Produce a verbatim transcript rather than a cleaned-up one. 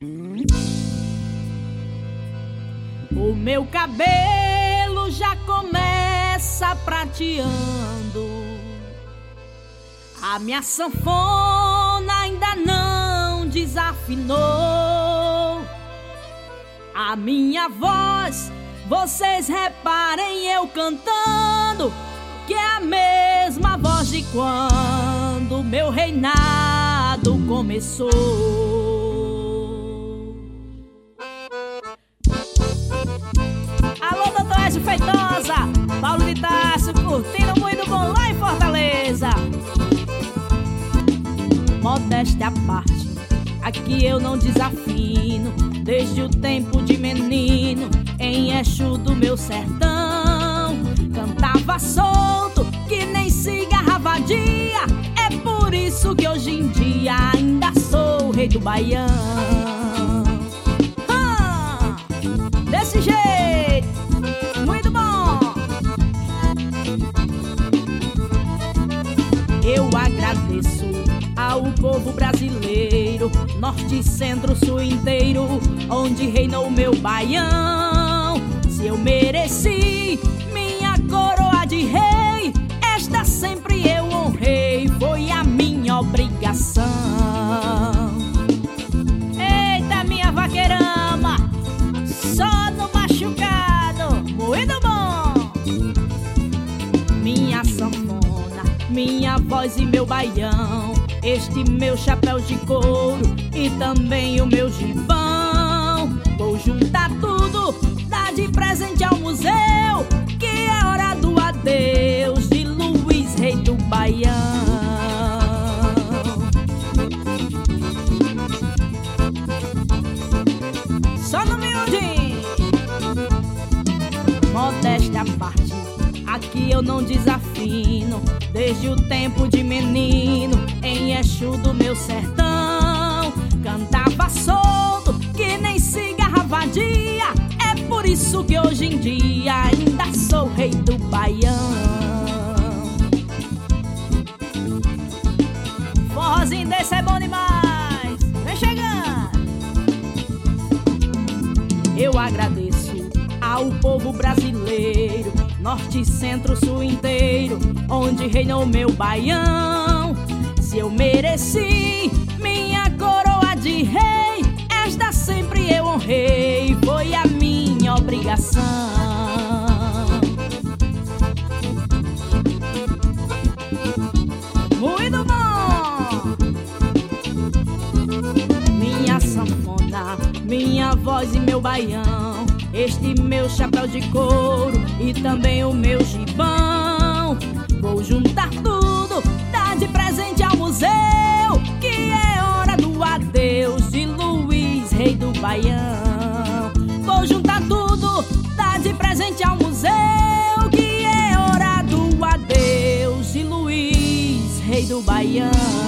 O meu cabelo já começa prateando, a minha sanfona ainda não desafinou. A minha voz, vocês reparem eu cantando, que é a mesma voz de quando meu reinado começou. Alô, doutor Écio Feitosa, Paulo de Tarso, curtindo muito bom lá em Fortaleza. Modéstia à parte, aqui eu não desafino, desde o tempo de menino, em Exu do meu sertão. Cantava solto, que nem cigarra vadia, é por isso que hoje em dia ainda sou o rei do Baião. Ah, desse jeito, muito bom. Eu agradeço ao povo brasileiro, norte, centro, sul inteiro, onde reinou meu Baião. Se eu mereci minha coroa de rei, esta sempre eu honrei, foi a minha obrigação. Eita, minha vaqueirama, só no machucado, muito bom. Minha sanfona, minha voz e meu baião, este meu chapéu de couro e também o meu gibão. Vou juntar tudo, dar de presente ao museu, que é hora do adeus de Luiz, rei do Baião. Só no miudinho. Modéstia à parte, aqui eu não desafino, desde o tempo de menino, em Exu do meu sertão. Cantava solto, que nem cigarra vadia, é por isso que hoje em dia ainda sou rei do Baião. Forrozinho desse é bom demais, vem chegando. Eu agradeço ao povo brasileiro, norte, centro, sul inteiro, onde reinou meu Baião. Se eu mereci minha coroa de rei, esta sempre eu honrei, foi a minha obrigação. Muito bom! Minha sanfona, minha voz e meu baião, este meu chapéu de couro e também o meu gibão. Vou juntar tudo, dar de presente ao museu, que é hora do adeus de Luiz, rei do Baião. Vou juntar tudo, dar de presente ao museu, que é hora do adeus de Luiz, rei do Baião.